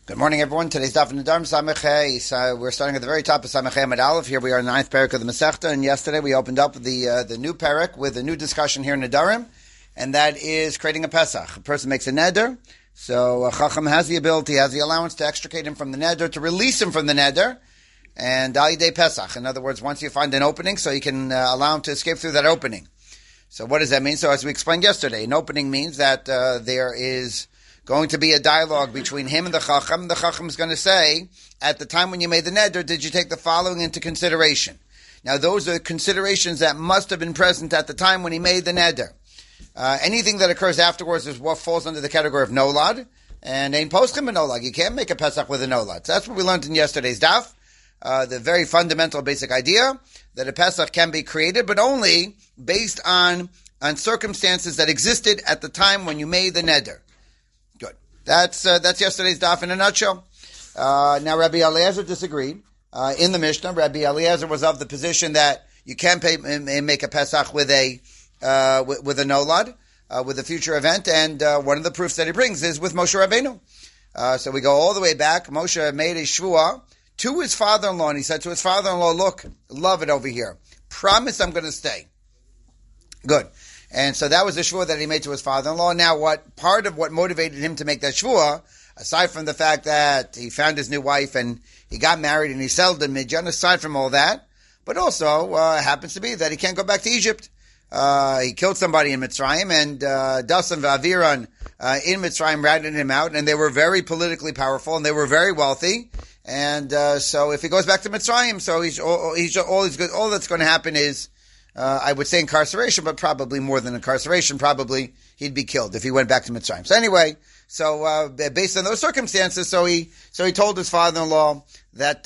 Good morning, everyone. Today's Daf Nedarim Samech. So we're starting at the very top of Samech Amud Aleph. Here we are in the 9th parak of the Masechta, and yesterday we opened up the new parak with a new discussion here in Nedarim, and that is creating a Pesach. A person makes a neder, so a Chacham has the ability, has the allowance to extricate him from the neder, to release him from the neder, and Al Yidei Pesach. In other words, once you find an opening, so you can allow him to escape through that opening. So what does that mean? So as we explained yesterday, an opening means that there is going to be a dialogue between him and the Chacham. The Chacham is going to say, at the time when you made the neder, did you take the following into consideration? Now, those are considerations that must have been present at the time when he made the neder. Anything that occurs afterwards is what falls under the category of nolad, and ain't poskim a nolad. You can't make a Pesach with a nolad. So that's what we learned in yesterday's daf. The very fundamental basic idea that a Pesach can be created, but only based on circumstances that existed at the time when you made the neder. That's yesterday's daf in a nutshell. Now, Rabbi Eliezer disagreed. In the Mishnah, Rabbi Eliezer was of the position that you can make a Pesach with a nolad, with a future event, and one of the proofs that he brings is with Moshe Rabbeinu. So we go all the way back. Moshe made a shvuah to his father-in-law, and he said to his father-in-law, look, love it over here. Promise I'm going to stay. Good. And so that was the shvuah that he made to his father-in-law. Now, part of what motivated him to make that shvuah, aside from the fact that he found his new wife and he got married and he settled in Midian, aside from all that, but also happens to be that he can't go back to Egypt. He killed somebody in Mitzrayim, and Dasan V'Aviran in Mitzrayim ratted him out, and they were very politically powerful and they were very wealthy. And so if he goes back to Mitzrayim, so all that's going to happen is, I would say incarceration, but probably more than incarceration. Probably he'd be killed if he went back to Mitzrayim. So anyway, based on those circumstances, so he told his father-in-law that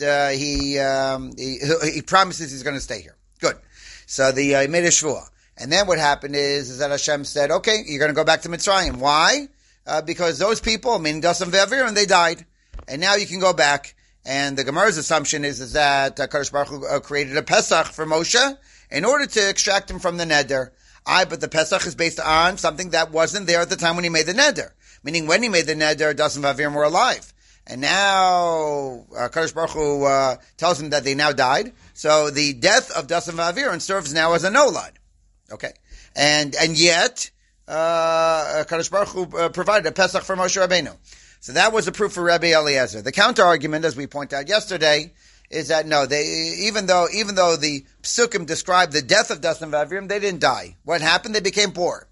he promises he's going to stay here. Good. So he made a shvuah, and then what happened is that Hashem said, "Okay, you're going to go back to Mitzrayim. Why? Because those people, meaning Dasan Ve'Avir, and they died, and now you can go back." And the Gemara's assumption is that Kadosh Baruch Hu created a Pesach for Moshe in order to extract him from the neder. But the Pesach is based on something that wasn't there at the time when he made the neder. Meaning when he made the neder, Dasan V'Aviram were alive. And now, Kadosh Baruch Hu tells him that they now died. So the death of Dasan V'Aviram serves now as a nolad. Okay. And yet, Kadosh Baruch Hu provided a Pesach for Moshe Rabbeinu. So that was a proof for Rabbi Eliezer. The counter-argument, as we pointed out yesterday, is that no, even though the Psukim described the death of Dasan V'Aviram, they didn't die. What happened? They became poor.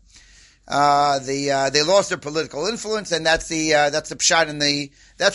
They lost their political influence, and that's the pshat in the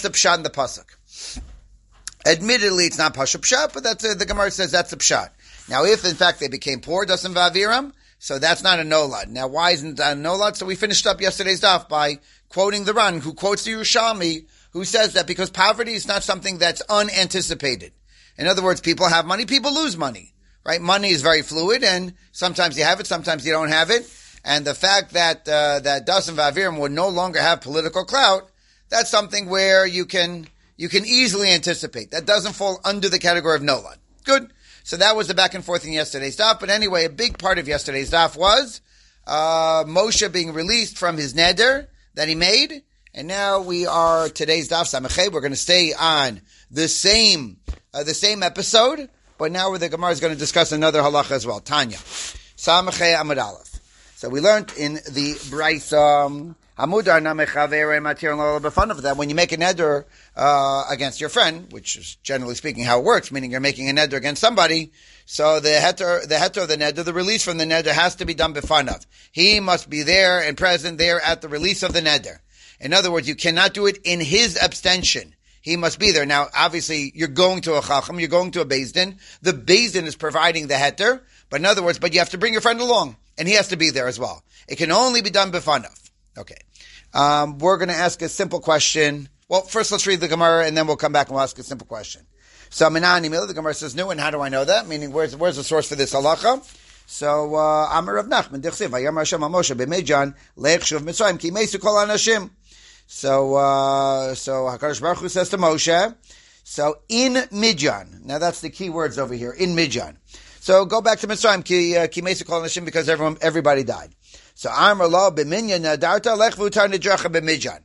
pasuk. Admittedly, it's not pasuk pshat, but the Gemara says that's the pshat. Now, if in fact they became poor, Dasan V'Aviram, so that's not a nolad. Now, why isn't that a nolad? So we finished up yesterday's daf by quoting the Ran, who quotes the Yerushalmi, who says that because poverty is not something that's unanticipated. In other words, people have money, people lose money, right? Money is very fluid, and sometimes you have it, sometimes you don't have it. And the fact that Dasan V'Aviram would no longer have political clout, that's something where you can easily anticipate. That doesn't fall under the category of nolad. Good. So that was the back and forth in yesterday's daf. But anyway, a big part of yesterday's daf was Moshe being released from his neder that he made. And now we are today's daf Samachay. We're going to stay on the same episode, but now where the Gemara is going to discuss another halacha as well. Tanya Samachay Amud Aleph. So we learned in the Brayso Hamudar Namechaver Matir Befun of that when you make a neder against your friend, which is generally speaking how it works, meaning you're making a neder against somebody. So the heter of the neder, the release from the neder has to be done befanav. He must be there and present there at the release of the neder. In other words, you cannot do it in his abstention. He must be there. Now, obviously, you're going to a chacham, you're going to a beis din. The beis din is providing the heter, but in other words, but you have to bring your friend along, and he has to be there as well. It can only be done befanav. Okay. We're going to ask a simple question. Well, first let's read the Gemara, and then we'll come back and we'll ask a simple question. So, the Gemara says, no, and how do I know that? Meaning, where's the source for this halacha? So, Amar Rav Nachman, Dichsiv, Vayamar Hashem Moshe b'Midian le'echshuv Mitzrayim ki meisu kol anashim. So HaKadosh Baruch Hu says to Moshe, so in Midian, now that's the key words over here, in Midian. So go back to Mitzrayim, ki meisu kol anashim, because everybody died. So Amar Lo b'Minyan nadarta lech v'utar nidrecha b'Midian.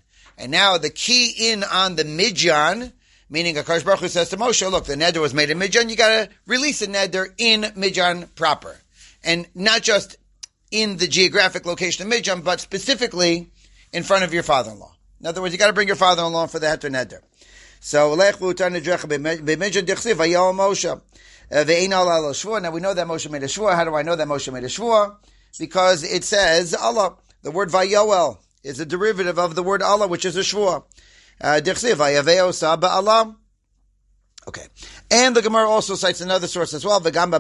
And now the key in on the Midjan, meaning HaKadosh Baruch Hu says to Moshe, look, the neder was made in Midjan, you gotta release the neder in Midjan proper. And not just in the geographic location of Midjan, but specifically in front of your father-in-law. In other words, you gotta bring your father-in-law for the heter neder. So, now we know that Moshe made a shvua. How do I know that Moshe made a shvua? Because it says Allah. The word vayoel is a derivative of the word Allah, which is a shvua. Okay. And the Gemara also cites another source as well.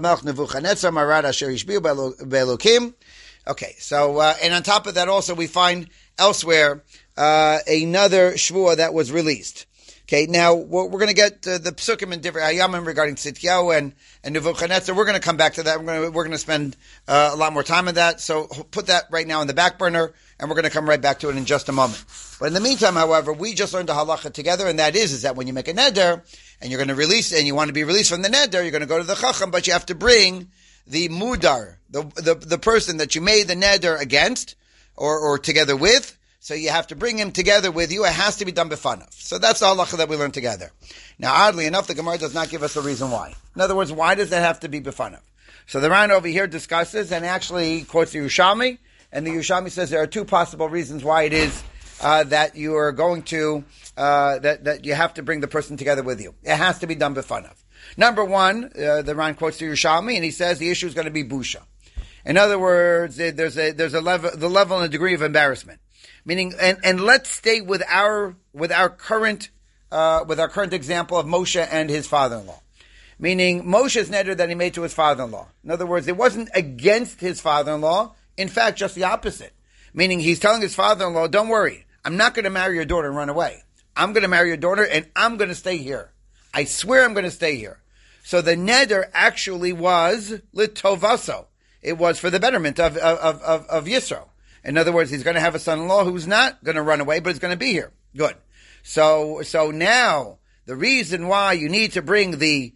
Okay. So, and on top of that also we find elsewhere, another shvua that was released. Okay, now we're going to get the psukim and different ayamim regarding Tzidkiyahu and Nebuchadnezzar. We're going to come back to that. We're going to spend a lot more time on that. So put that right now in the back burner, and we're going to come right back to it in just a moment. But in the meantime, however, we just learned the halacha together, and that is that when you make a neder and you're going to release, and you want to be released from the neder, you're going to go to the chacham, but you have to bring the mudar, the person that you made the neder against or together with. So you have to bring him together with you. It has to be done b'fanav. So that's the halacha that we learned together. Now, oddly enough, the Gemara does not give us a reason why. In other words, why does that have to be b'fanav? So the Ran over here discusses and actually quotes the Yerushalmi, and the Yerushalmi says there are two possible reasons why it is that you are going to that you have to bring the person together with you. It has to be done b'fanav. Number one, the Ran quotes the Yerushalmi, and he says the issue is going to be busha. In other words, there's a level and a degree of embarrassment. Meaning, and let's stay with our current example of Moshe and his father-in-law. Meaning, Moshe's neder that he made to his father-in-law. In other words, it wasn't against his father-in-law. In fact, just the opposite. Meaning, he's telling his father-in-law, don't worry, I'm not going to marry your daughter and run away. I'm going to marry your daughter and I'm going to stay here. I swear I'm going to stay here. So the neder actually was litovaso. It was for the betterment of Yisro. In other words, he's going to have a son-in-law who's not going to run away, but is going to be here. Good. So now the reason why you need to bring the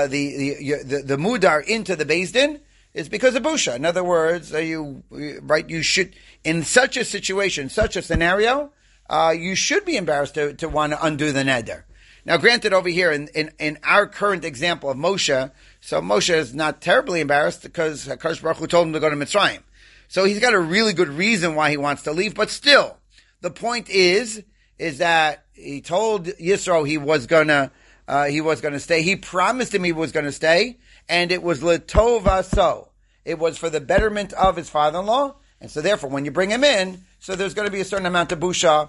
mudar into the Beis Din is because of busha. In other words, you should, in such a situation, such a scenario, you should be embarrassed to want to undo the neder. Now, granted, over here in our current example of Moshe, so Moshe is not terribly embarrassed because HaKadosh Baruch Hu told him to go to Mitzrayim. So he's got a really good reason why he wants to leave, but still, the point is that he told Yisro he was gonna stay. He promised him he was gonna stay, and it was l'tova so. It was for the betterment of his father-in-law, and so therefore, when you bring him in, so there's going to be a certain amount of busha,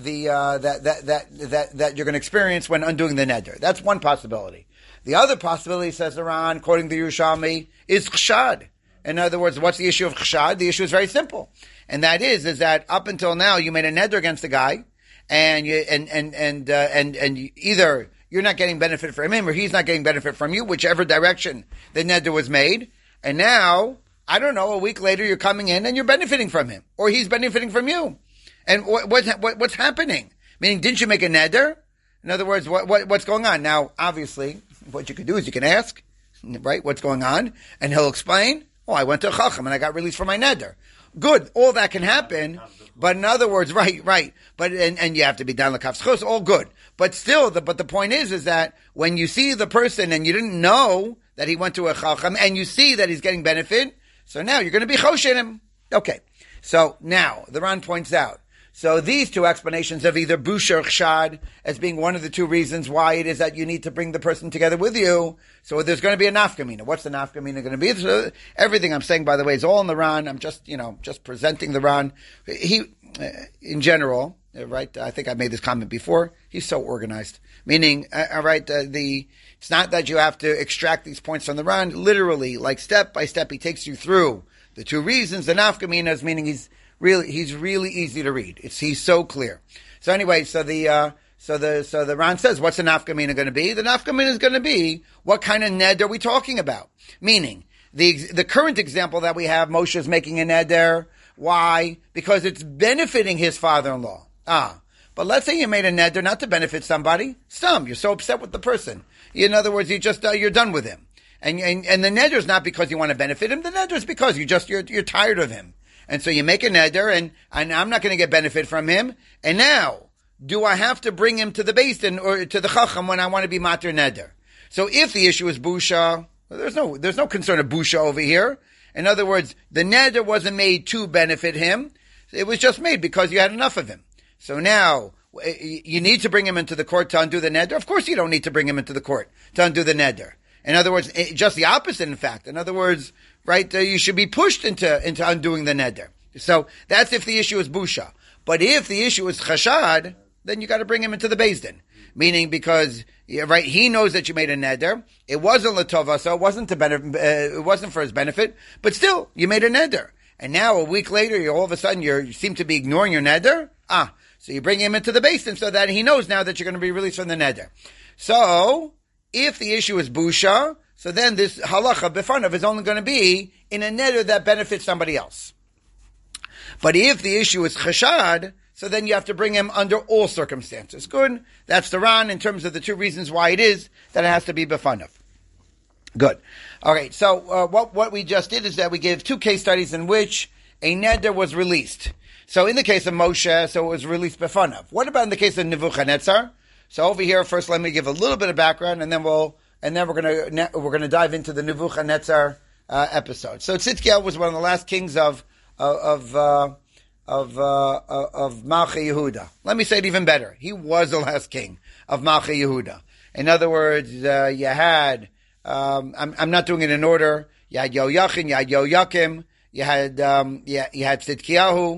that you're going to experience when undoing the neder. That's one possibility. The other possibility, says the Ran, quoting the Yerushalmi, is chshad. In other words, what's the issue of chshad? The issue is very simple. And that is that up until now, you made a neder against the guy, and either you're not getting benefit from him, or he's not getting benefit from you, whichever direction the neder was made. And now, I don't know, a week later, you're coming in and you're benefiting from him, or he's benefiting from you. And what's happening? Meaning, didn't you make a neder? In other words, what's going on? Now, obviously, what you can do is you can ask, right, what's going on, and he'll explain. Oh, I went to a chacham and I got released from my neder. Good. All that can happen. But in other words, right. But, and you have to be down l'kaf schus, all good. But still, the point is that when you see the person and you didn't know that he went to a chacham and you see that he's getting benefit, so now you're going to be choshen him. Okay. So now, the Ran points out, so these two explanations of either busha or chshad as being one of the two reasons why it is that you need to bring the person together with you. So there's going to be a nafkamina. What's the nafkamina going to be? So everything I'm saying, by the way, is all in the Ran. I'm just presenting the Ran. He, in general, right? I think I made this comment before. He's so organized. Meaning, it's not that you have to extract these points from the Ran. Literally, like step by step, he takes you through the two reasons. The nafkaminas, meaning he's really easy to read. He's so clear. So anyway, so the Ran says, what's the nafkamina going to be? The nafkamina is going to be, what kind of neder are we talking about? Meaning, the current example that we have, Moshe is making a neder. Why? Because it's benefiting his father-in-law. But let's say you made a neder not to benefit somebody. You're so upset with the person. In other words, you're done with him. And the neder is not because you want to benefit him. The neder is because you're tired of him. And so you make a neder, and I'm not going to get benefit from him. And now, do I have to bring him to the Beis Din or to the Chacham when I want to be Matir Neder? So if the issue is Busha, well, there's no concern of Busha over here. In other words, the Neder wasn't made to benefit him. It was just made because you had enough of him. So now, you need to bring him into the court to undo the Neder? Of course you don't need to bring him into the court to undo the Neder. In other words, just the opposite, in fact. In other words, right, you should be pushed into undoing the Neder. So that's if the issue is Busha. But if the issue is Chashad, then you got to bring him into the Beis Din. Meaning because, right, he knows that you made a Neder. It wasn't Latova, so it wasn't it wasn't for his benefit. But still, you made a Neder. And now, a week later, all of a sudden, you seem to be ignoring your Neder. So you bring him into the Beis Din so that he knows now that you're going to be released from the Neder. So, if the issue is Busha, so then this halacha b'fanav is only going to be in a Neder that benefits somebody else. But if the issue is Chashad, so then you have to bring him under all circumstances. Good. That's the Ran in terms of the two reasons why it is that it has to be b'fanav. Good. Okay, so what we just did is that we gave two case studies in which a Neder was released. So in the case of Moshe, so it was released b'fanav. What about in the case of Nebuchadnezzar? So over here, first let me give a little bit of background, and then we're gonna dive into the Nebuchadnezzar episode. So Tzidkiyahu was one of the last kings of Malchei Yehuda. Let me say it even better. He was the last king of Malchei Yehuda. In other words, you had I'm not doing it in order. You had Yoyachin, you had Yoyakim, you had Tzidkiyahu.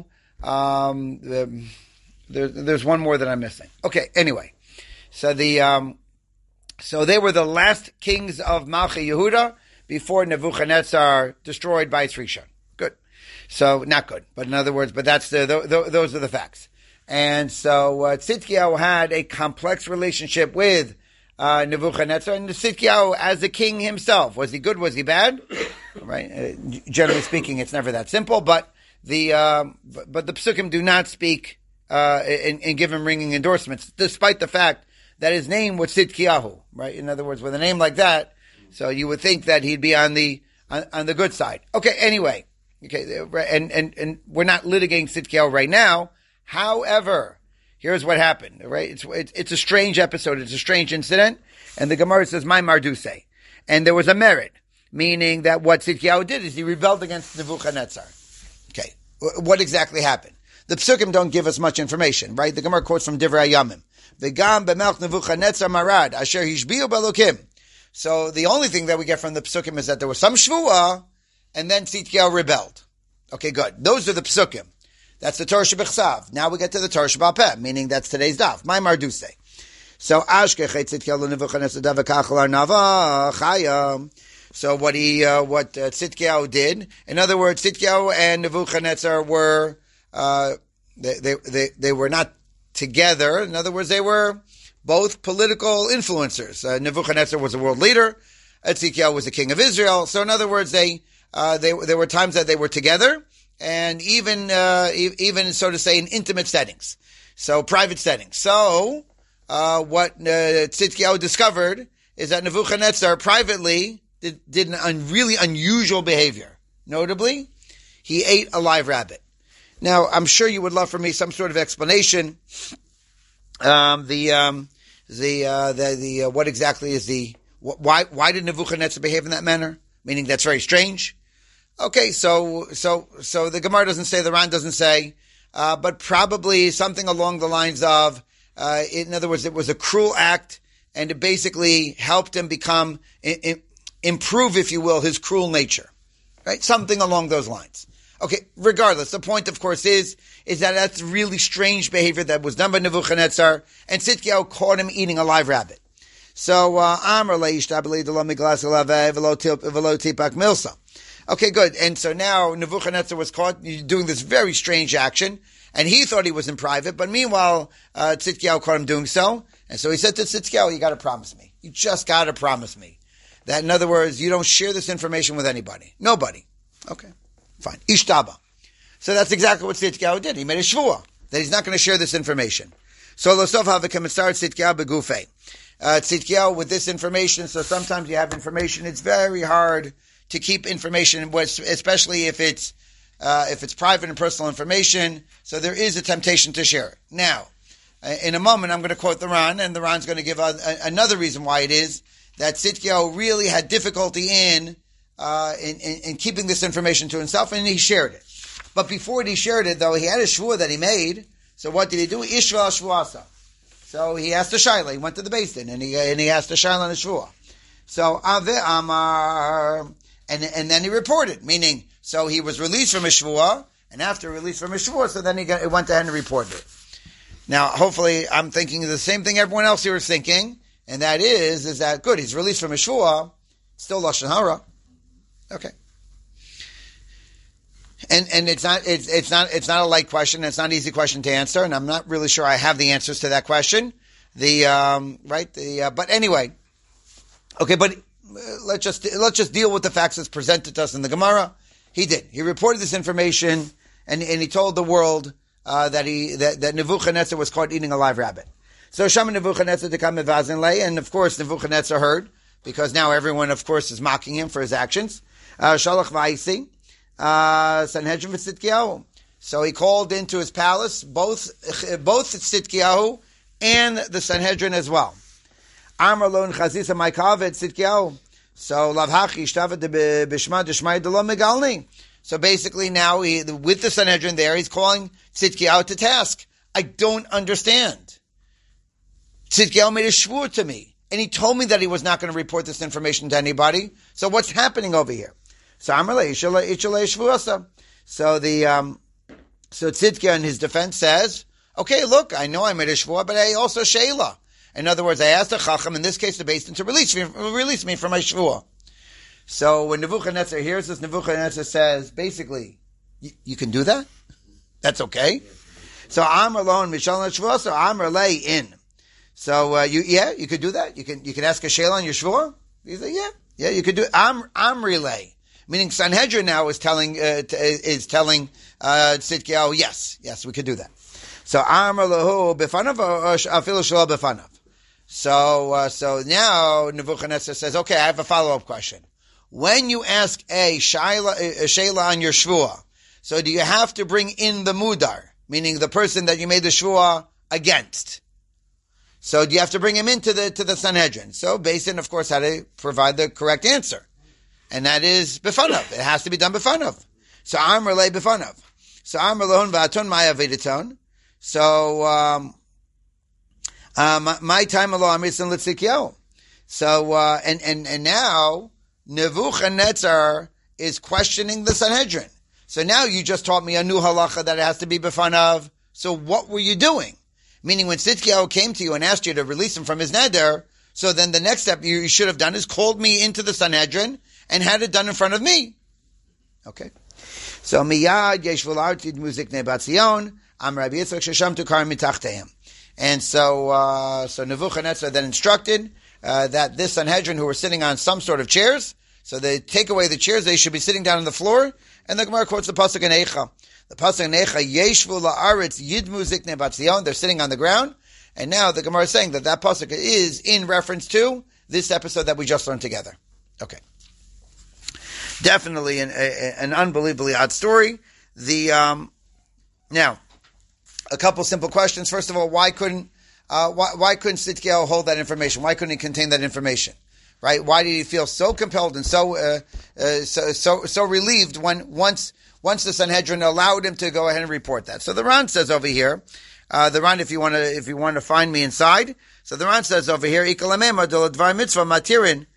There's one more that I'm missing. Okay, anyway. So so they were the last kings of Malchei Yehuda before Nebuchadnezzar destroyed Bais Rishon. Good. So, not good. But in other words, those are the facts. And so, Tzidkiyahu had a complex relationship with Nebuchadnezzar, and Tzidkiyahu as the king himself. Was he good? Was he bad? Right? Generally speaking, it's never that simple, but the Psukim do not speak, and give him ringing endorsements, despite the fact that his name was Tzidkiyahu, right? In other words, with a name like that, so you would think that he'd be on the good side. Okay, anyway. Okay, and we're not litigating Tzidkiyahu right now. However, here's what happened, right? It's a strange episode. It's a strange incident. And the Gemara says, "My Marduse." And there was a merit, meaning that what Tzidkiyahu did is he rebelled against Nebuchadnezzar. Okay. What exactly happened? The Psukim don't give us much information, right? The Gemara quotes from Divrei Hayamim. V'gam b'melch Nebuchadnezzar marad, asher hishbiu belokim. So the only thing that we get from the Psukim is that there was some shvuah, and then Tzidkiyahu rebelled. Okay, good. Those are the Psukim. That's the Torah Shebechsav. Now we get to the Torah Sheba'al, meaning that's today's daf. My Marduse. So Ashkechei Tzidkiyahu Nebuchadnezzar davakachal arnava chaya. So what Tzidkiyahu did, in other words, Tzidkiyahu and Nebuchadnezzar were they were not together. In other words, they were both political influencers. Nebuchadnezzar was a world leader. Tzidkiyahu was the king of Israel. So in other words, there were times that they were together, and even so to say in intimate settings, so private settings. So what Tzidkiyahu discovered is that Nebuchadnezzar privately did an really unusual behavior. Notably, he ate a live rabbit. Now, I'm sure you would love from me some sort of explanation. What exactly is why did Nebuchadnezzar behave in that manner? Meaning that's very strange. Okay, so the Gemara doesn't say, the Ran doesn't say, but probably something along the lines of, in other words, it was a cruel act, and it basically helped him improve, if you will, his cruel nature. Right? Something along those lines. Okay, regardless, the point, of course, is that that's really strange behavior that was done by Nebuchadnezzar, and Tzidkiyahu caught him eating a live rabbit. So, okay, good. And so now Nebuchadnezzar was caught doing this very strange action, and he thought he was in private, but meanwhile, Tzidkiyahu caught him doing so, and so he said to Tzidkiyahu, you gotta promise me. You just gotta promise me. That, in other words, you don't share this information with anybody. Nobody. Okay. Fine. Ishtaba. So that's exactly what Tzidkiyahu did. He made a shvuah that he's not going to share this information. So Losov Havikamasar Tzidkiyahu Begufei. Tzidkiyahu with this information, so sometimes you have information, it's very hard to keep information, especially if it's private and personal information, so there is a temptation to share it. Now, In a moment, I'm going to quote the Ran, and the Ran's going to give another reason why it is that Tzidkiyahu really had difficulty in keeping this information to himself, and he shared it. But before he shared it, though, he had a shvua that he made. So what did he do? Ishva shvuasa. So he asked the shaila. He went to the Beis Din, and he asked the shaila and the shvua. So Ave Amar, and then he reported, meaning, so he was released from his shvua, and after released from his shvua, so then he went ahead and reported it. Now, hopefully, I'm thinking the same thing everyone else here is thinking, and that is that good? He's released from his shvua, still lashon hara. Okay. And it's not a light question. It's not an easy question to answer, and I'm not really sure I have the answers to that question. But anyway, okay. But let's just deal with the facts as presented to us in the Gemara. He did. He reported this information, and he told the world that Nebuchadnezzar was caught eating a live rabbit. So Shama Nebuchadnezzar to come and of course Nebuchadnezzar heard, because now everyone, of course, is mocking him for his actions. Shalach v'aisi. Sanhedrin v'Tzidkiyahu. So he called into his palace both Tzidkiyahu and the Sanhedrin as well. Amar lo nchazisa ma'ikavet Tzidkiyahu. So lavhachi shtava b'shma d'shmai d'lo megalni. So basically now with the Sanhedrin there, he's calling Tzidkiyahu to task. I don't understand. Tzidkiyahu made a shvur to me, and he told me that he was not going to report this information to anybody. So what's happening over here? So Tzidkiyahu in his defense says, okay, look, I know I made a shvua, but I also sheila. In other words, I asked the Chacham, in this case the Beis Din, to release me from my shvua. So when Nebuchadnezzar hears this, Nebuchadnezzar says, basically, you can do that? That's okay? So Amr lo Mishal shvua, so Amr lay in. So you could do that? You can ask a sheila on your shvua? He said, yeah, you could do it. Amri lay. Meaning Sanhedrin now is telling Tzidkiyahu, yes, we could do that. So Amar lahu b'fanav afilu shelo b'fanav. So now Nebuchadnezzar says, okay, I have a follow-up question. When you ask a sheila on your shvua, so do you have to bring in the mudar, meaning the person that you made the shvua against? So do you have to bring him into the Sanhedrin? So Beis Din, of course, had to provide the correct answer. And that is b'fanav. It has to be done b'fanav. So Amr lay b'fanav. So Amr lohon v'aton maya v'editon. So my time alone Amritzin l'Tzidkiyahu. So and now Nebuchadnezzar is questioning the Sanhedrin. So now you just taught me a new halacha that it has to be b'fanav. So what were you doing? Meaning when Tzidkiyahu came to you and asked you to release him from his neder, so then the next step you should have done is called me into the Sanhedrin and had it done in front of me. Okay. So miyad yeshvul artid muzik nebatzion am Rabbi Yitzchak shesham tukar mitachteim. And so Nebuchadnezzar then instructed that this Sanhedrin who were sitting on some sort of chairs, so they take away the chairs, they should be sitting down on the floor. And the Gemara quotes the pasuk in Eicha. The pasuk in Eicha yeshvul la'aretz yid muzik nebatzion. They're sitting on the ground. And now the Gemara is saying that pasuk is in reference to this episode that we just learned together. Okay. Definitely an unbelievably odd story. Now, a couple simple questions. First of all, why couldn't Tzidkiyahu hold that information? Why couldn't he contain that information? Right? Why did he feel so compelled and so relieved once the Sanhedrin allowed him to go ahead and report that? So the Ran says over here, the Ran, if you want to find me inside. So the Ran says over here, Ikalamema dol dvar mitzvah matirin.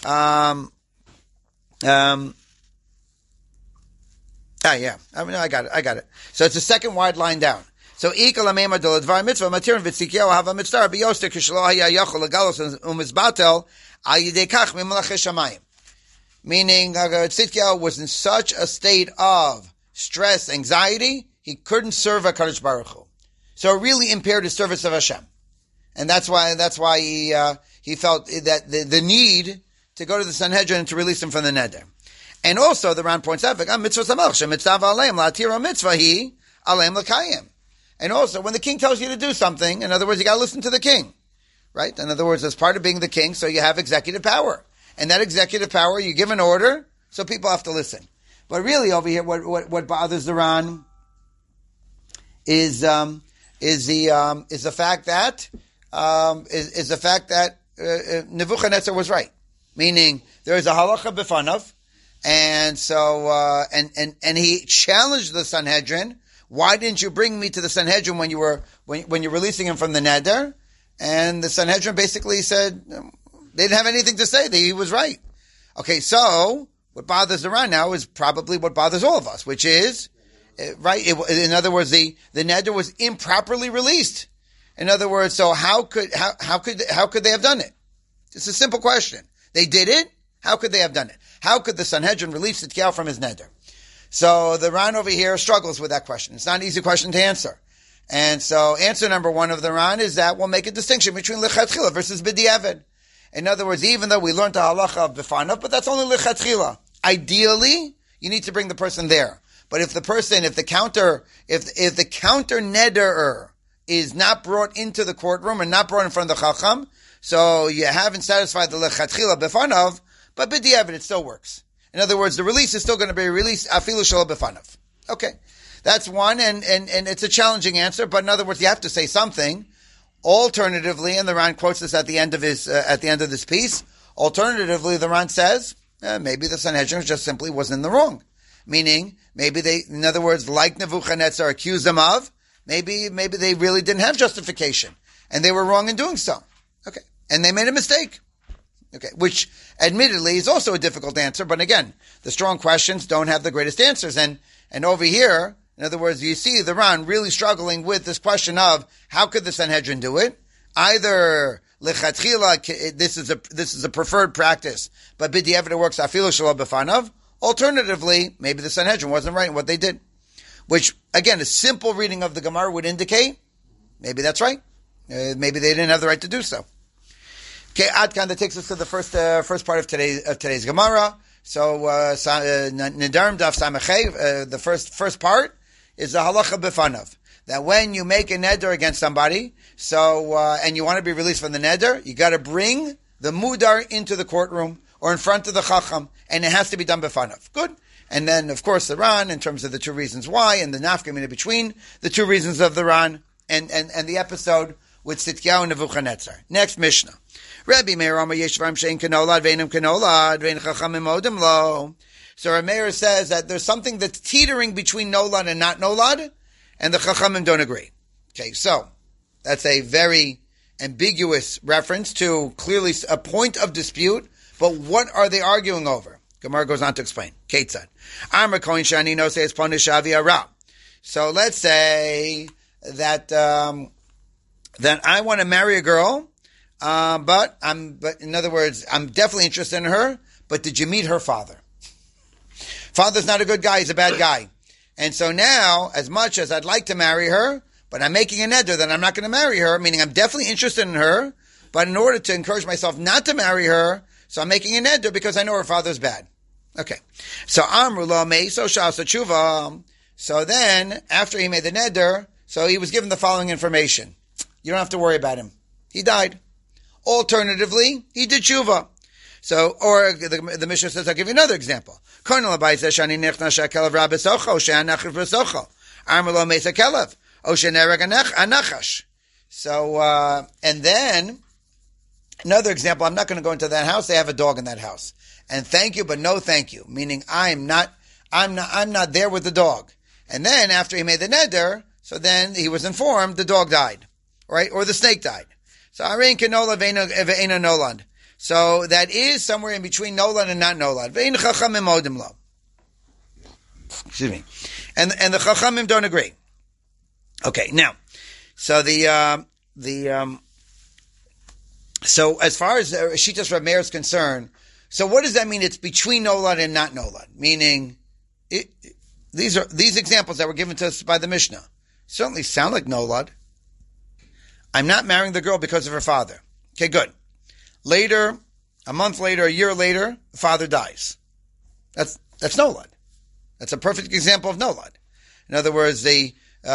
I got it. So it's the second wide line down. So Ikalamema dol dvar mitzvah matirin v'Tzidkiyahu hava mitzvah biyoster kishlo haya yachol legalos umizbatel al yidei kach mimalachei shamayim. Meaning, Tzidkiyahu was in such a state of stress, anxiety, he couldn't serve HaKadosh Baruch Hu. So it really impaired his service of Hashem. And that's why he felt that the need to go to the Sanhedrin and to release him from the neder. And also, the Ran points out, and also, when the king tells you to do something, in other words, you got to listen to the king. Right? In other words, as part of being the king, so you have executive power. And that executive power, you give an order, so people have to listen. But really over here, what bothers the Ran is is the fact that Nebuchadnezzar was right, meaning there is a halacha b'fanav, and so and he challenged the Sanhedrin. Why didn't you bring me to the Sanhedrin when you're releasing him from the neder? And the Sanhedrin basically said they didn't have anything to say. He was right. Okay, so what bothers the Ran now is probably what bothers all of us, which is right. In other words, the neder was improperly released. In other words, so how could they have done it? It's a simple question. They did it. How could they have done it? How could the Sanhedrin release Tzidkiyahu from his neder? So the Ran over here struggles with that question. It's not an easy question to answer. And so answer number one of the Ran is that we'll make a distinction between lechatchila versus b'diavad. In other words, even though we learned the halacha of b'fanav, but that's only lechatchila. Ideally, you need to bring the person there. But if the counter nederer is not brought into the courtroom and not brought in front of the chacham, so you haven't satisfied the lechatchila b'fanav, but b'diavad it still works. In other words, the release is still going to be released afilu shelo b'fanav. Okay. That's one, and it's a challenging answer, but in other words, you have to say something. Alternatively, and the Ran quotes this at the end of this piece, alternatively, the Ran says, maybe the Sanhedrin just simply was in the wrong. Meaning, maybe they, in other words, like Nebuchadnezzar accused them of, maybe they really didn't have justification, and they were wrong in doing so. Okay. And they made a mistake. Okay. Which, admittedly, is also a difficult answer, but again, the strong questions don't have the greatest answers, and over here, in other words, you see the Ran really struggling with this question of how could the Sanhedrin do it? Either lechatchila, this is a preferred practice, but b'diavad it works afilu shelo b'fanav. Alternatively, maybe the Sanhedrin wasn't right in what they did, which again, a simple reading of the Gemara would indicate maybe that's right. Maybe they didn't have the right to do so. Okay, Adkan, that takes us to the first part of today's Gemara. So Nedarim Daf Samachay, the first part is the halacha b'fanav, that when you make a neder against somebody, so and you want to be released from the neder, you got to bring the mudar into the courtroom or in front of the chacham, and it has to be done b'fanav. Good. And then, of course, the Ran, in terms of the two reasons why, and the nafkamina between the two reasons of the Ran, and the episode with Tzidkiyahu and Nebuchadnezzar. Next Mishnah. Rabbi Meir Amar Yeshvarim Shein Kanolad Veinam Kanolad Vein Chachamim Odem Lo. So Rabbi Meir says that there's something that's teetering between Nolad and not Nolad, and the Chachamim don't agree. Okay, so that's a very ambiguous reference to clearly a point of dispute, but what are they arguing over? Gemara goes on to explain. Ketzad. Amar Kohen Shani no says Ponishavi Ara. So let's say that that I want to marry a girl, but in other words, I'm definitely interested in her, but did you meet her father? Father's not a good guy, he's a bad guy. And so now, as much as I'd like to marry her, but I'm making a neder that I'm not going to marry her, meaning I'm definitely interested in her, but in order to encourage myself not to marry her, so I'm making a neder because I know her father's bad. Okay. So Amru lo meiso sha'asa tshuva. So then, after he made the neder, so he was given the following information. You don't have to worry about him. He died. Alternatively, he did tshuva. So, or the Mishnah says, I'll give you another example. So, and then, another example, I'm not going to go into that house, they have a dog in that house. And thank you, but no thank you. Meaning, I'm not there with the dog. And then, after he made the neder, so then he was informed the dog died. Right? Or the snake died. So, Arein Kenola Ve'ena Nolad. So that is somewhere in between Nolad and not Nolad. Ve'in Chachamim Odim Lo. Excuse me. And the Chachamim don't agree. Okay, now, so so as far as Shitas Rav Meir is concerned, so what does that mean? It's between Nolad and not Nolad. Meaning, these examples that were given to us by the Mishnah certainly sound like Nolad. I'm not marrying the girl because of her father. Okay, good. Later, a month later, a year later, the father dies. That's Nolad. That's a perfect example of Nolad. In other words, the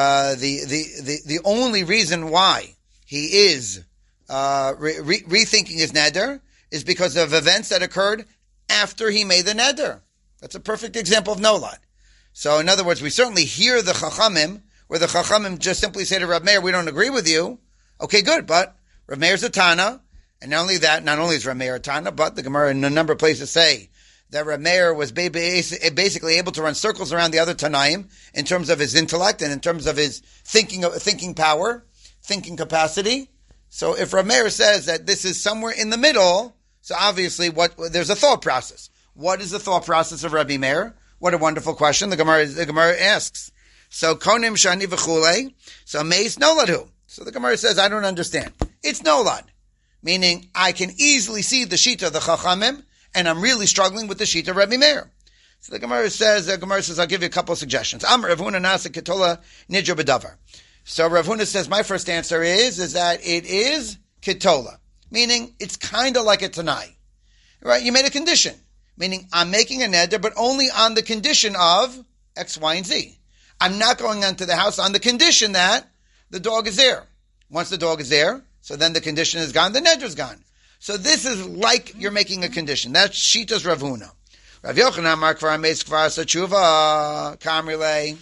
only reason why he is rethinking his neder is because of events that occurred after he made the neder. That's a perfect example of Nolad. So, in other words, we certainly hear the Chachamim where the Chachamim just simply say to Rav Meir, we don't agree with you. Okay, good, but Rav Meir's a Tana, and not only that, not only is Rav Meir a Tana, but the Gemara in a number of places say that Rav Meir was basically able to run circles around the other Tanaim in terms of his intellect and in terms of his thinking power, thinking capacity. So if Rav Meir says that this is somewhere in the middle, so obviously there's a thought process. What is the thought process of Rabbi Meir? What a wonderful question. The Gemara asks. So konim shani v'chulei. So meis noladhu. So the Gemara says, I don't understand. It's nolad, meaning I can easily see the shita of the Chachamim, and I'm really struggling with the shita of Rabbi Meir. So the Gemara says, I'll give you a couple of suggestions. Amar Rav Huna nasa ketola nidra b'davar. So Rav Huna says, my first answer is that it is ketola, meaning it's kind of like a tanai. Right? You made a condition, meaning I'm making a neder, but only on the condition of X, Y, and Z. I'm not going into the house on the condition that the dog is there. Once the dog is there, so then the condition is gone, the neder is gone. So this is like you're making a condition. That's Shitas Rav Huna. Rav Yochanan Amar Kvar Ameis Kvar Satshuva Kamrile.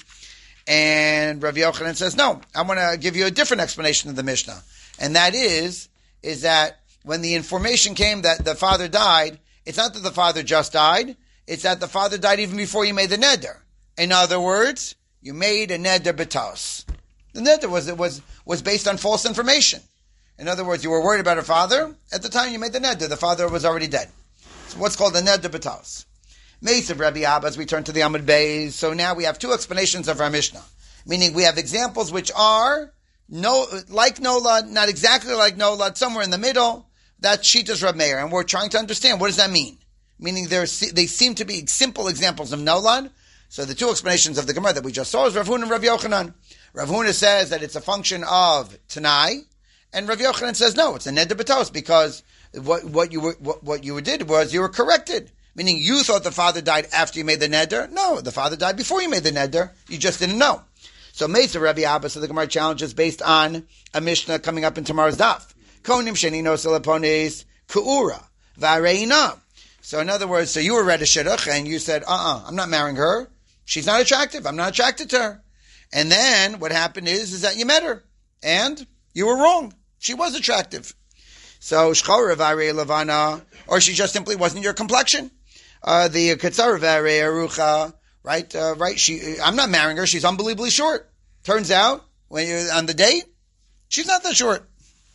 And Rav Yochanan says, no, I want to give you a different explanation of the Mishnah. And that is that when the information came that the father died, it's not that the father just died, it's that the father died even before you made the neder. In other words, you made a neder b'taos. The neder was based on false information. In other words, you were worried about a father. At the time you made the neder, the father was already dead. So what's called a neder b'taos. Meis of Rabbi Abbas, we turn to the Amud Beis. So now we have two explanations of our Mishnah. Meaning we have examples which are like Nolad, not exactly like Nolad, somewhere in the middle. That's Shitas Rav Meir. And we're trying to understand, what does that mean? Meaning they seem to be simple examples of Nolad. So the two explanations of the Gemara that we just saw is Rav Huna and Rav Yochanan. Rav Huna says that it's a function of Tanai, and Rav Yochanan says no, it's a neder b'taos, because what you did was you were corrected. Meaning you thought the father died after you made the neder. No, the father died before you made the neder. You just didn't know. So Meisa Rabbi Abbas of the Gemara challenges based on a Mishnah coming up in tomorrow's daf. Konim sheni no selaponis kuura v'areina. So in other words, so you were read a shidduch and you said, I'm not marrying her. She's not attractive. I'm not attracted to her. And then what happened is that you met her and you were wrong. She was attractive. So shchora v'arei levana, or she just simply wasn't your complexion. The katzara v'arei arucha, right? I'm not marrying her. She's unbelievably short. Turns out when you're on the date, she's not that short.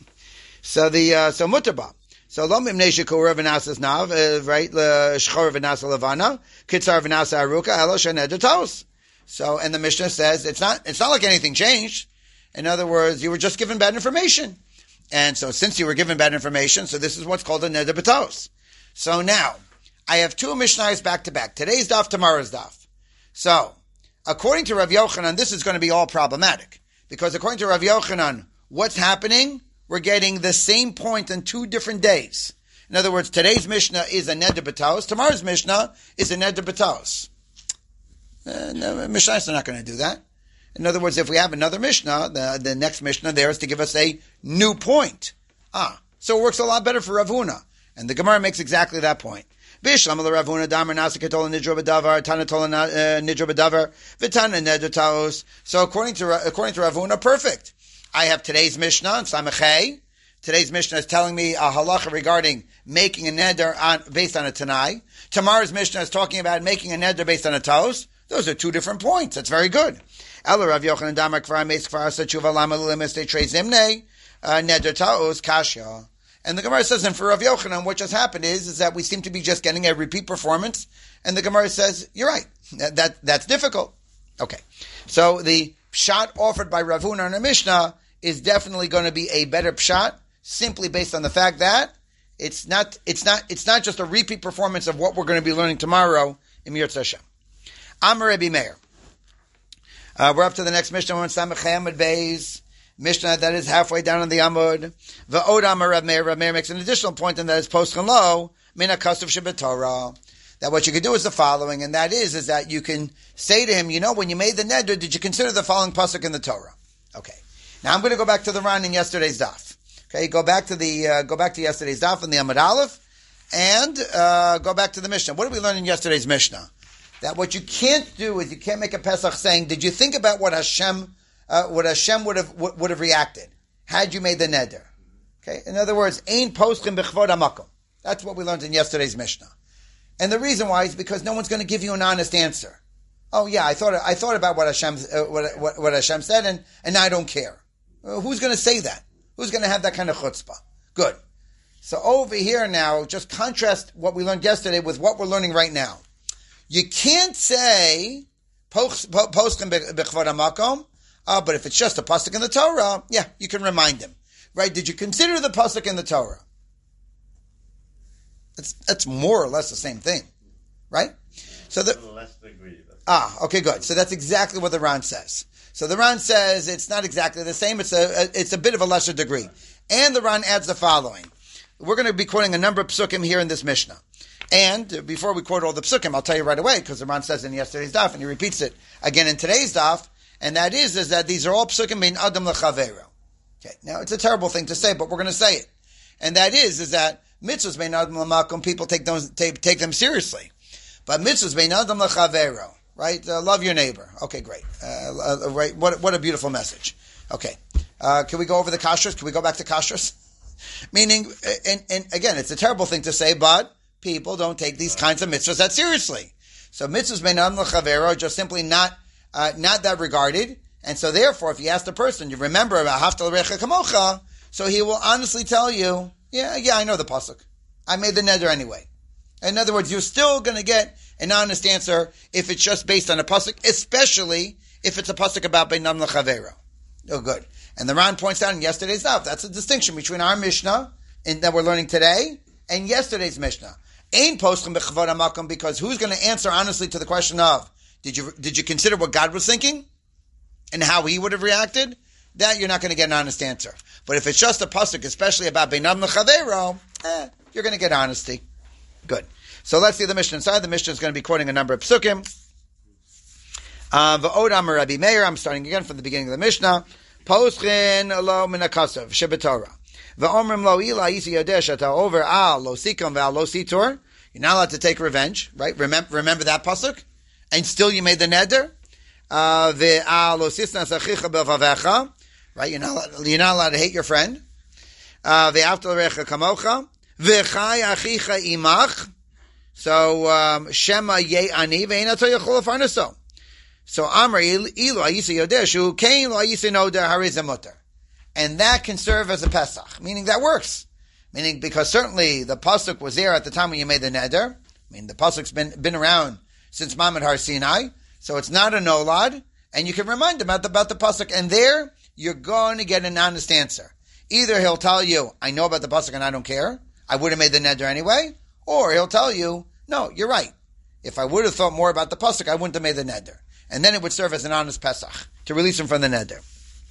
So mutabah. So lo mimnei shekura v'nasas nav, right? Shchora v'nasa levana, katzara v'nasa arucha, elo shened tos. So, and the Mishnah says it's not like anything changed. In other words, you were just given bad information. And so since you were given bad information, so this is what's called a neder b'taos. So now, I have two Mishnahs back to back. Today's daf, tomorrow's daf. So, according to Rav Yochanan, this is going to be all problematic. Because according to Rav Yochanan, what's happening? We're getting the same point on 2 different days. In other words, today's Mishnah is a neder b'taos. Tomorrow's Mishnah is a neder b'taos. No, Mishnahs are not going to do that. In other words, if we have another Mishnah, the next Mishnah there is to give us a new point. So it works a lot better for Rav Huna. And the Gemara makes exactly that point. Bishlam Rav Huna damar nasa ketola nidra b'davar, tana tola nidra b'davar, v'tana neder taos. So according to Rav Huna, perfect. I have today's Mishnah in Samachay. Today's Mishnah is telling me a halacha regarding making a neder based on a tanai. Tomorrow's Mishnah is talking about making a neder based on a taos. Those are 2 different points. That's very good. Ela Rav Yochanan damar kvar meis kvar satshuva lama l'lemeste trei zimne neder taos kasha. And the Gemara says, and for Rav Yochanan, what just happened is that we seem to be just getting a repeat performance. And the Gemara says, you're right. That's difficult. Okay. So the pshat offered by Rav Huna in our Mishnah is definitely going to be a better pshat, simply based on the fact that it's not just a repeat performance of what we're going to be learning tomorrow in Yirtzeh Hashem. Amar Rabbi Meir. We're up to the next Mishnah on Samachay Amud Beis. Mishnah that is halfway down on the Amud. V'od Amar Rav Meir. Rav Meir makes an additional point, and that is poskan lo min hakasav shebetorah. That what you can do is the following, and that is that you can say to him, when you made the neder, did you consider the following pasuk in the Torah? Okay. Now I'm going to go back to the Ran in yesterday's daf. Okay, go back to yesterday's daf in the Amud Aleph, and go back to the Mishnah. What did we learn in yesterday's Mishnah? That what you can't do is you can't make a Pesach saying, did you think about what Hashem Hashem would have reacted had you made the neder. Okay, in other words, ein poskim b'chvod hamakom. That's what we learned in yesterday's Mishnah. And the reason why is because no one's going to give you an honest answer. Oh yeah, I thought about what Hashem what Hashem said, and I don't care. Who's going to say that? Who's going to have that kind of chutzpah? Good. So over here now, just contrast what we learned yesterday with what we're learning right now. You can't say poskim b'chvod hamakom, but if it's just a pasuk in the Torah, yeah, you can remind him. Right? Did you consider the pasuk in the Torah? That's more or less the same thing, right? So less degree. Okay, good. So that's exactly what the Ran says. So the Ran says it's not exactly the same. It's a bit of a lesser degree. And the Ran adds the following. We're going to be quoting a number of psukim here in this Mishnah. And before we quote all the psukim, I'll tell you right away, because the Ran says in yesterday's daf, and he repeats it again in today's daf, and that is that these are all psukim min adam lechavero. Okay, now it's a terrible thing to say, but we're going to say it. And that is that mitzvahs mein adam l'makom, people take them seriously. But mitzvahs mein adam l'chavero, right? Love your neighbor. Okay, great. Right? What a beautiful message. Okay. Can we go over the kashrus? Can we go back to kashrus? Meaning, and again, it's a terrible thing to say, but people don't take these kinds of mitzvahs that seriously. So mitzvahs mein adam l'chavero are just simply not that regarded. And so therefore, if you ask the person, you remember about Haftal Recha Kamocha, so he will honestly tell you, yeah, I know the pasuk. I made the neder anyway. In other words, you're still going to get an honest answer if it's just based on a pasuk, especially if it's a pasuk about Beinam L'Chavero. Oh, good. And the Ran points out in yesterday's daf, that's a distinction between our Mishnah that we're learning today and yesterday's Mishnah. Ein poskim b'chvod hamakom, because who's going to answer honestly to the question of, did you consider what God was thinking and how he would have reacted? That you're not going to get an honest answer. But if it's just a pasuk, especially about Beinam L'Chavero, you're going to get honesty. Good. So let's see the Mishnah inside. The Mishnah is going to be quoting a number of psukim. V'od amar Rabbi Meir. I'm starting again from the beginning of the Mishnah. Poschin lo min hakasav shebetorah. V'omrim lo ila isi yodeh shata over al lo sikam ve'al lo sitor. You're not allowed to take revenge, right? Remember that pasuk? And still you made the neder. Ve'al lo sisnas achicha bevavecha. Right? You're not allowed to hate your friend. Ve'aftal recha kamocha. Ve'chai achicha imach. So, Shema ye ani ve'inato yachol afarnaso. So, Amr ilu ayisa yodeshu kein lo ayisa noda harizamutter. And that can serve as a Pesach. Meaning that works. Meaning because certainly the pasuk was there at the time when you made the neder. I mean, the pasuk's been around since Mamad Har Sinai. So it's not a nolad. And you can remind him about the pasuk. And there, you're going to get an honest answer. Either he'll tell you, I know about the pasuk and I don't care. I would have made the neder anyway. Or he'll tell you, no, you're right. If I would have thought more about the pasuk, I wouldn't have made the neder. And then it would serve as an honest Pesach to release him from the neder.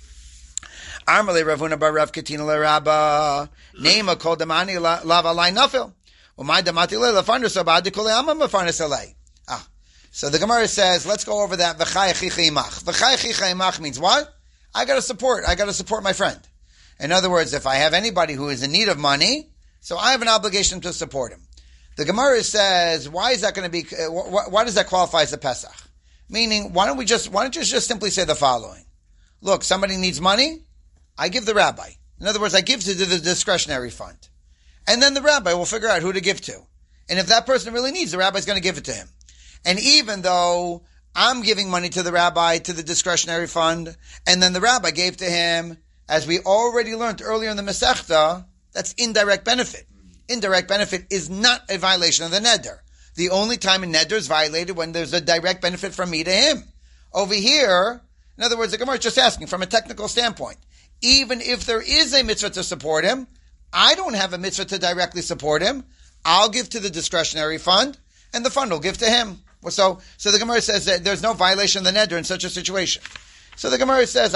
Armale Ravuna bar Rav Katina leRabba Neima kol damani lava lai nafil. Umay damati le lafarnas abad kol amma mafarnas alei. So the Gemara says, let's go over that. V'chai achicha imach. V'chai achicha imach means what? I got to support my friend. In other words, if I have anybody who is in need of money, so I have an obligation to support him. The Gemara says, why is that going to be? Why does that qualify as a Pesach? Meaning, why don't you just simply say the following? Look, somebody needs money. I give the rabbi. In other words, I give to the discretionary fund, and then the rabbi will figure out who to give to. And if that person really needs, the rabbi's going to give it to him. And even though I'm giving money to the rabbi to the discretionary fund, and then the rabbi gave to him, as we already learned earlier in the Masechta, that's indirect benefit. Indirect benefit is not a violation of the neder. The only time a neder is violated when there's a direct benefit from me to him. Over here, in other words, the Gemara is just asking from a technical standpoint. Even if there is a mitzvah to support him, I don't have a mitzvah to directly support him. I'll give to the discretionary fund, and the fund will give to him. So the Gemara says that there's no violation of the neder in such a situation. So the Gemara says,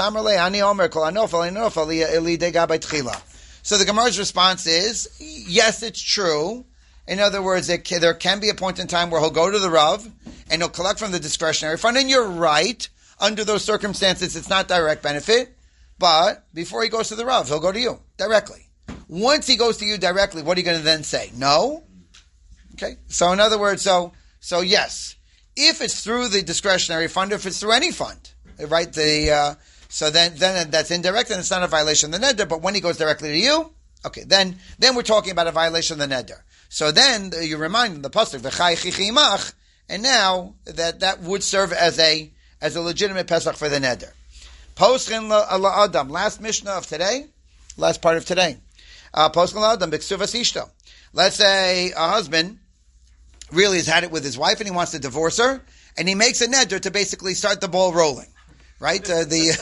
So the Gemara's response is, yes, it's true. In other words, there can be a point in time where he'll go to the Rav and he'll collect from the discretionary fund. And you're right. Under those circumstances, it's not direct benefit. But before he goes to the Rav, he'll go to you directly. Once he goes to you directly, what are you going to then say? No? Okay. So in other words, so yes. If it's through the discretionary fund, if it's through any fund, right? So then that's indirect and it's not a violation of the neder, but when he goes directly to you, okay, then we're talking about a violation of the neder. So then you remind him the pasuk, v'chai chichi imach, and now that would serve as a legitimate Pesach for the neder. Poschin la'adam, last Mishnah of today, last part of today. Poschin la'adam, b'ksuvas ishto. Let's say a husband really has had it with his wife and he wants to divorce her, and he makes a neder to basically start the ball rolling. Right? Okay.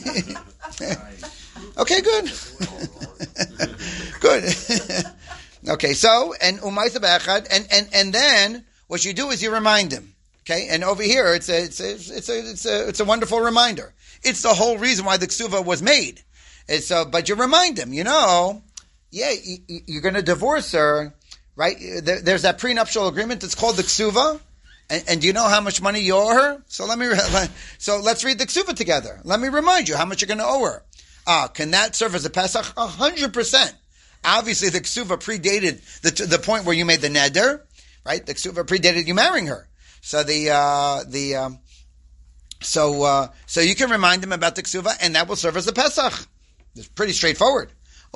Okay, good. Good. Okay, so, and umaysa b'echad, and then what you do is you remind him. Okay, and over here it's a wonderful reminder. It's the whole reason why the ksuva was made. But you remind him, you're going to divorce her, right? There's that prenuptial agreement that's called the ksuva. And do you know how much money you owe her? So let's read the ksuva together. Let me remind you how much you're going to owe her. Can that serve as a Pesach? 100%. Obviously, the ksuva predated the point where you made the neder, right? The ksuva predated you marrying her. So so you can remind him about the ksuva, and that will serve as a Pesach. It's pretty straightforward.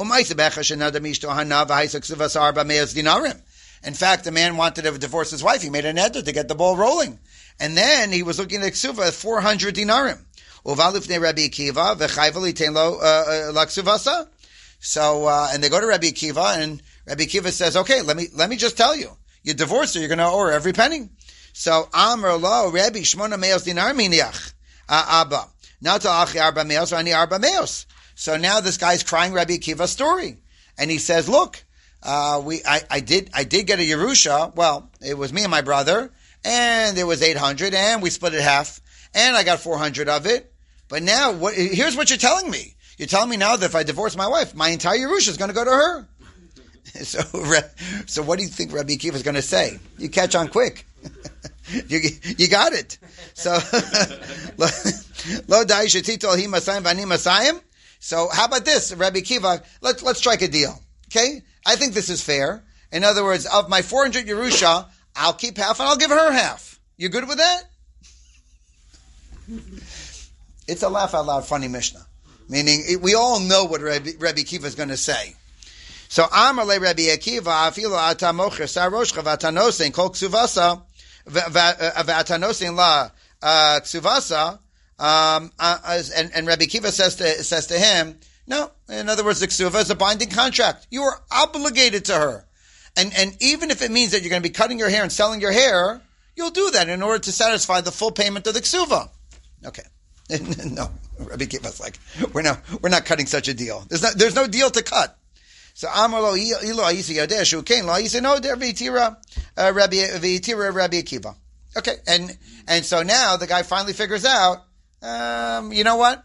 In fact, the man wanted to divorce his wife. He made a neder to get the ball rolling. And then he was looking at ksuva at 400 dinarim. So, and they go to Rabbi Akiva, and Rabbi Akiva says, okay, let me just tell you. You divorce her, you're going to owe her every penny. So, Amr lo, Rabbi Shmona meos dinar miniach, Abba. Nata achi arba meos, ani arba meos. So now this guy's crying Rabbi Akiva's story. And he says, look, I did get a Yerusha. Well, it was me and my brother, and it was 800, and we split it half, and I got 400 of it. But now, here's what you're telling me. You're telling me now that if I divorce my wife, my entire Yerusha is going to go to her. So what do you think Rabbi Akiva is going to say? You catch on quick. You got it. So, lo dai shetitol hi masayim v'ani masayim. So how about this, Rabbi Akiva? Let's strike a deal. Okay? I think this is fair. In other words, of my 400 Yerusha, I'll keep half and I'll give her half. You good with that? It's a laugh out loud funny Mishnah. Meaning, we all know what Rabbi Akiva is going to say. So, Amar le Rabbi Akiva, afilu ata mocher saroshcha v'atanosin kol ksuvasa v'atanosin la ksuvasa. And Rabbi Akiva says to him, no, in other words, the ksuva is a binding contract. You are obligated to her. And even if it means that you're going to be cutting your hair and selling your hair, you'll do that in order to satisfy the full payment of the ksuva. Okay. No, Rabbi Akiva's like, we're not cutting such a deal. There's no deal to cut. So Amar lo ilo ayisi yodeh shukein lo ayisi no der v'itira Rabbi Akiva. Okay, and so now the guy finally figures out, you know what?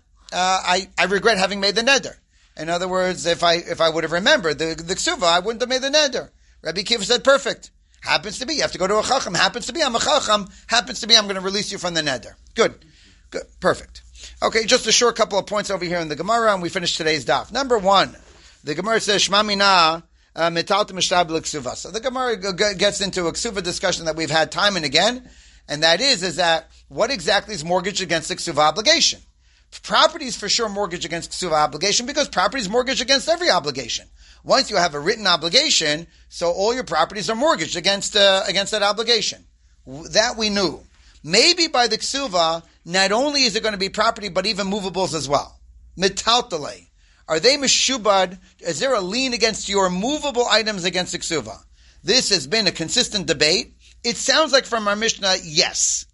I regret having made the neder. In other words, if I would have remembered the ksuva, I wouldn't have made the neder. Rabbi Akiva said, perfect. Happens to be, you have to go to a chacham. Happens to be, I'm a chacham. Happens to be, I'm going to release you from the neder. Good. Perfect. Okay, just a short couple of points over here in the Gemara, and we finish today's daf. Number one, the Gemara says, Shma mina metalta mishtab l'ksuva. So the Gemara gets into a ksuva discussion that we've had time and again, and that is that what exactly is mortgage against the ksuva obligation? Property is for sure mortgage against ksuva obligation because property is mortgage against every obligation. Once you have a written obligation, so all your properties are mortgaged against that obligation. That we knew. Maybe by the ksuva, not only is it going to be property, but even movables as well. Metaltale. Are they meshubad? Is there a lien against your movable items against the ksuva? This has been a consistent debate. It sounds like from our Mishnah, yes.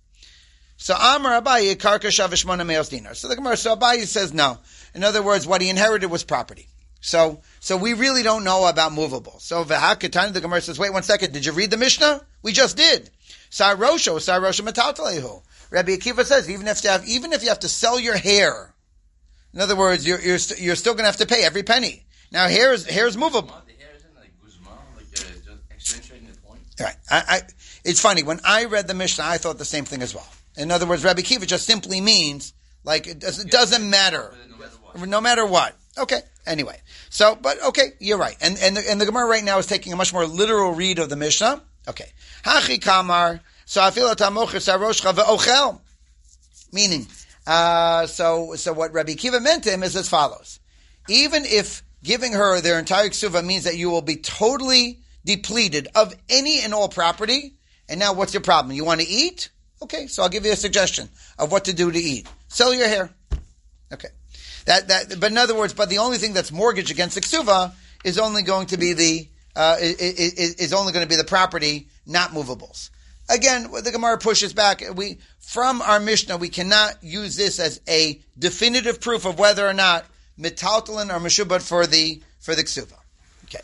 So Amar Abaye karka shavishmona meos dinar. So the Gemara, so Abaye says no. In other words, what he inherited was property. So we really don't know about movable. So v'hakatan, the Gemara says, wait 1 second, did you read the Mishnah? We just did. Sarosha metaltalehu. Rabbi Akiva says, even if you have to sell your hair, in other words, you're still going to have to pay every penny. Now hair is movable. The hair isn't like guzman, just accentuating the point. Right. It's funny, when I read the Mishnah, I thought the same thing as well. In other words, Rabbi Akiva just simply means, like, it doesn't matter. No matter what. Okay. Anyway. So, but okay, you're right. And the Gemara right now is taking a much more literal read of the Mishnah. Okay. Hachi kamar, so afil atamocher saroshcha ve'ochel. Meaning, So what Rabbi Akiva meant to him is as follows. Even if giving her their entire ksuva means that you will be totally depleted of any and all property, and now what's your problem? You want to eat? Okay, so I'll give you a suggestion of what to do to eat. Sell your hair. Okay. But in other words, but the only thing that's mortgaged against the ksuva is only going to be the property, not movables. Again, the Gemara pushes back. From our Mishnah, we cannot use this as a definitive proof of whether or not metaltalin or meshubad for the ksuva. Okay.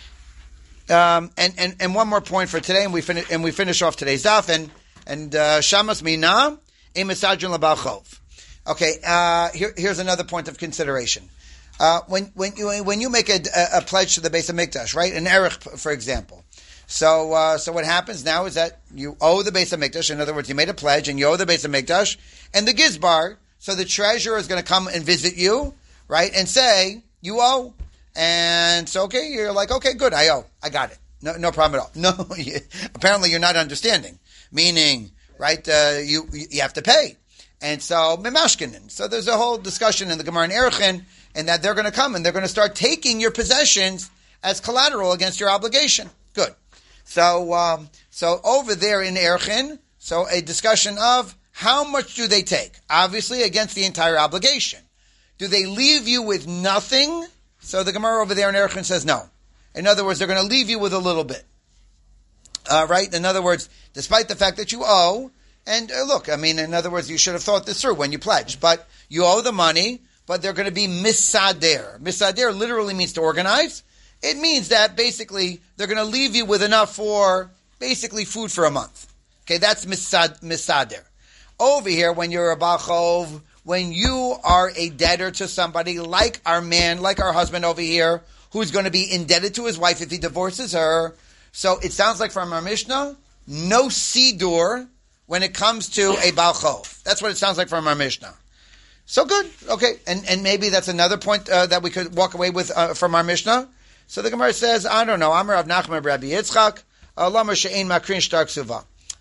And one more point for today, and we finish off today's daf, and shamas mina emisajin labachov. Okay. Here's another point of consideration. When you make a pledge to the Beis Hamikdash, right? An erech, for example. So what happens now is that you owe the Beis Hamikdash. In other words, you made a pledge and you owe the Beis Hamikdash, and the gizbar. So the treasurer is going to come and visit you, right? And say you owe, and so okay, you're like, okay, good, I owe, I got it, no problem at all. No, apparently you're not understanding. Meaning, right? You have to pay, and so memashkinin. So there's a whole discussion in the Gemara in Erechin, and that they're going to come and they're going to start taking your possessions as collateral against your obligation. Good. So over there in Erechin, so a discussion of how much do they take? Obviously against the entire obligation. Do they leave you with nothing? So the Gemara over there in Erechin says no. In other words, they're going to leave you with a little bit. Right? In other words, despite the fact that you owe, and look, I mean, in other words, you should have thought this through when you pledged, but you owe the money, but they're going to be misader. Misader literally means to organize. It means that basically they're going to leave you with enough for basically food for a month. Okay, that's misader. Over here, when you're a bachov, when you are a debtor to somebody like our man, like our husband over here, who's going to be indebted to his wife if he divorces her. So it sounds like from our Mishnah, no sidur when it comes to a bachov. That's what it sounds like from our Mishnah. So good, okay, and maybe that's another point that we could walk away with from our Mishnah. So the Gemara says, I don't know, Amar Rav Nachman Rabbi Yitzchak, Lama she'ein makrin shtar ksuva.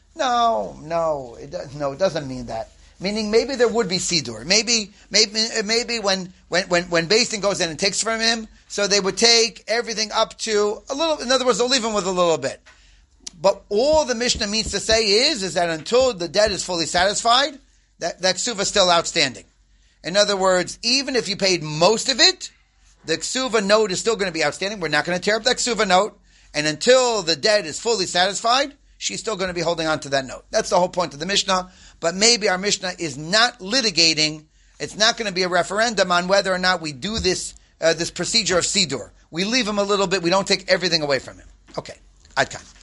No, it doesn't mean that. Meaning maybe there would be sidur. Maybe when Beis Din goes in and takes from him, so they would take everything up to a little. In other words, they'll leave him with a little bit. But all the Mishnah means to say is that until the debt is fully satisfied, that ksuva is still outstanding. In other words, even if you paid most of it, the ksuva note is still going to be outstanding. We're not going to tear up that ksuva note, and until the debt is fully satisfied, she's still going to be holding on to that note. That's the whole point of the Mishnah. But maybe our Mishnah is not litigating. It's not going to be a referendum on whether or not we do this procedure of sidur. We leave him a little bit. We don't take everything away from him. Okay, Adkan.